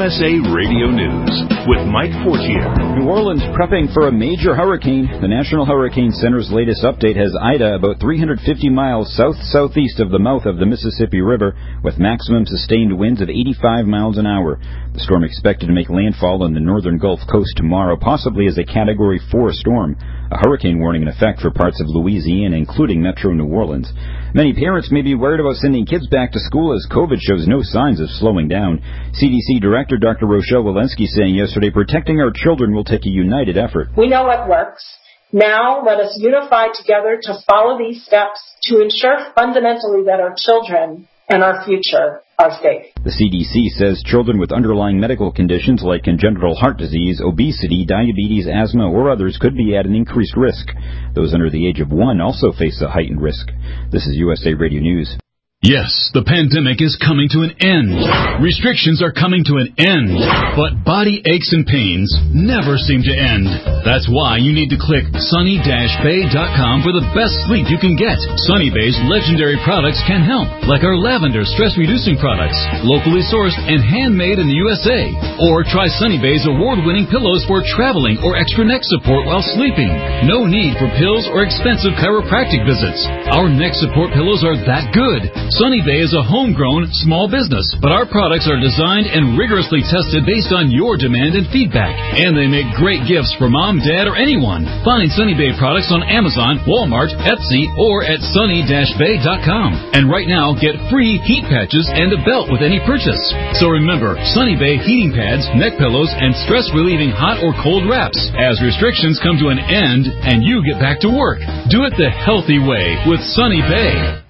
USA Radio News with Mike Fortier. New Orleans prepping for a major hurricane. The National Hurricane Center's latest update has Ida about 350 miles south-southeast of the mouth of the Mississippi River, with maximum sustained winds of 85 miles an hour. The storm expected to make landfall on the northern Gulf Coast tomorrow, possibly as a Category 4 storm. A hurricane warning in effect for parts of Louisiana, including metro New Orleans. Many parents may be worried about sending kids back to school as COVID shows no signs of slowing down. CDC Director Dr. Rochelle Walensky saying yesterday, protecting our children will take a united effort. We know what works. Now let us unify together to follow these steps to ensure fundamentally that our children and our future are safe. The CDC says children with underlying medical conditions like congenital heart disease, obesity, diabetes, asthma, or others could be at an increased risk. Those under the age of 1 also face a heightened risk. This is USA Radio News. Yes, the pandemic is coming to an end. Restrictions are coming to an end. But body aches and pains never seem to end. That's why you need to click sunny-bay.com for the best sleep you can get. Sunny Bay's legendary products can help, like our lavender stress-reducing products, locally sourced and handmade in the USA. Or try Sunny Bay's award-winning pillows for traveling or extra neck support while sleeping. No need for pills or expensive chiropractic visits. Our neck support pillows are that good. Sunny Bay is a homegrown, small business, but our products are designed and rigorously tested based on your demand and feedback. And they make great gifts for mom, dad, or anyone. Find Sunny Bay products on Amazon, Walmart, Etsy, or at sunny-bay.com. And right now, get free heat patches and a belt with any purchase. So remember, Sunny Bay heating pads, neck pillows, and stress-relieving hot or cold wraps. As restrictions come to an end and you get back to work, do it the healthy way with Sunny Bay.